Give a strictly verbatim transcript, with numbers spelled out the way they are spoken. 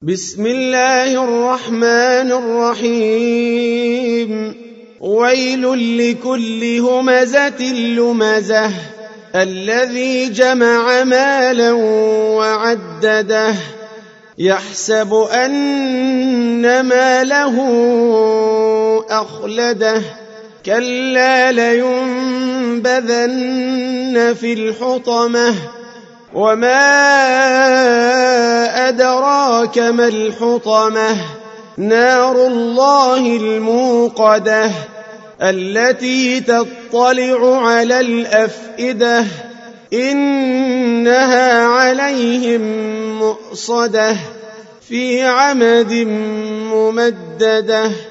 بسم الله الرحمن الرحيم ويل لكل همزة لمزة الذي جمع مالا وعدده يحسب أن ماله أخلده كلا لينبذن في الحطمة وما أدراك ما الحطمة نار الله الموقدة التي تطلع على الأفئدة إنها عليهم مؤصدة في عمد ممددة.